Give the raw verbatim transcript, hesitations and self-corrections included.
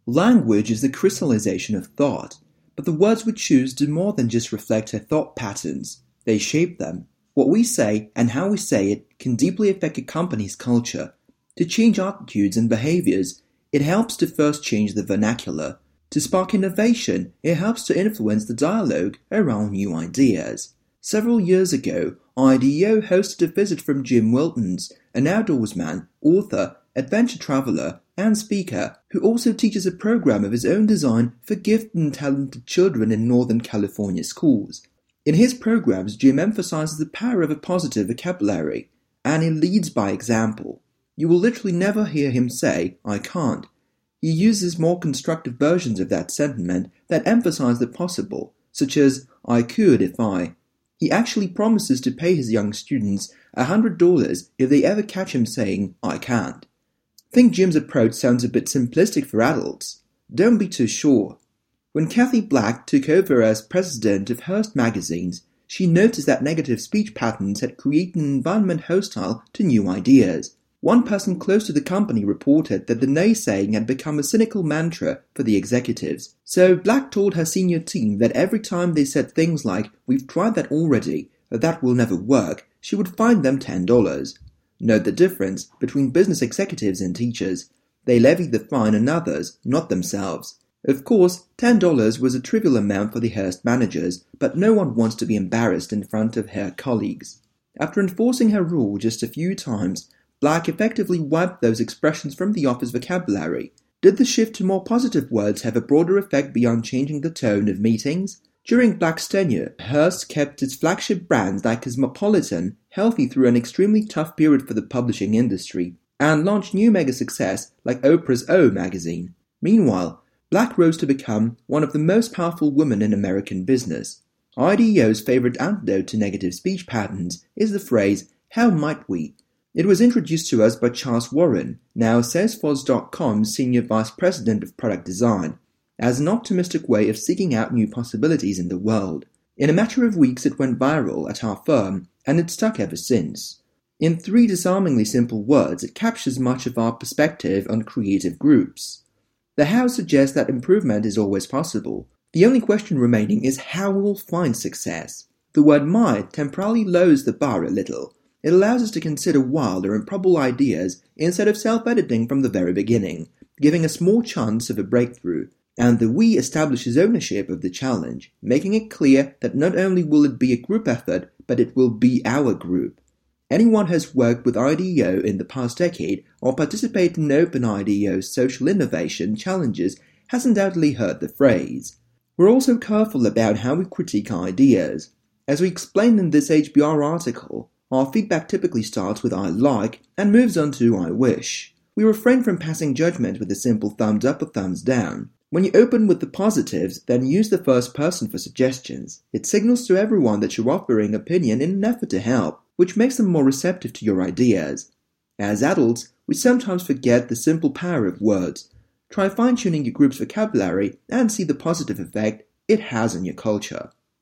Language is the crystallization of thought, but the words we choose do more than just reflect our thought patterns. They shape them. What we say and how we say it can deeply affect a company's culture. To change attitudes and behaviors, it helps to first change the vernacular. To spark innovation, it helps to influence the dialogue around new ideas. Several years ago, I D E O hosted a visit from Jim Wiltons, an outdoorsman, author, adventure traveler, and speaker, who also teaches a program of his own design for gifted and talented children in Northern California schools. In his programs, Jim emphasizes the power of a positive vocabulary, and he leads by example. You will literally never hear him say, "I can't." He uses more constructive versions of that sentiment that emphasize the possible, such as, "I could if I." He actually promises to pay his young students one hundred dollars if they ever catch him saying, "I can't." Think Jim's approach sounds a bit simplistic for adults. Don't be too sure. When Kathy Black took over as president of Hearst Magazines, she noticed that negative speech patterns had created an environment hostile to new ideas. One person close to the company reported that the naysaying had become a cynical mantra for the executives. So Black told her senior team that every time they said things like, "We've tried that already, but that will never work," she would fine them ten dollars. Note the difference between business executives and teachers. They levy the fine on others, not themselves. Of course, ten dollars was a trivial amount for the Hearst managers, but no one wants to be embarrassed in front of her colleagues. After enforcing her rule just a few times, Black effectively wiped those expressions from the office vocabulary. Did the shift to more positive words have a broader effect beyond changing the tone of meetings? During Black's tenure, Hearst kept its flagship brands like Cosmopolitan healthy through an extremely tough period for the publishing industry, and launched new mega success like Oprah's O magazine. Meanwhile, Black rose to become one of the most powerful women in American business. I D E O's favorite antidote to negative speech patterns is the phrase, "How might we?" It was introduced to us by Charles Warren, now Salesforce dot com's Senior Vice President of Product Design, as an optimistic way of seeking out new possibilities in the world. In a matter of weeks it went viral at our firm, and it's stuck ever since. In three disarmingly simple words, it captures much of our perspective on creative groups. The how suggests that improvement is always possible. The only question remaining is how we will find success. The word might temporarily lowers the bar a little. It allows us to consider wild or improbable ideas instead of self-editing from the very beginning, giving us more chance of a breakthrough. And the we establishes ownership of the challenge, making it clear that not only will it be a group effort, but it will be our group. Anyone who has worked with I D E O in the past decade or participated in Open I D E O's social innovation challenges has undoubtedly heard the phrase. We're also careful about how we critique ideas. As we explained in this H B R article, our feedback typically starts with "I like" and moves on to "I wish." We refrain from passing judgment with a simple thumbs up or thumbs down. When you open with the positives, then use the first person for suggestions. It signals to everyone that you're offering opinion in an effort to help, which makes them more receptive to your ideas. As adults, we sometimes forget the simple power of words. Try fine-tuning your group's vocabulary and see the positive effect it has on your culture.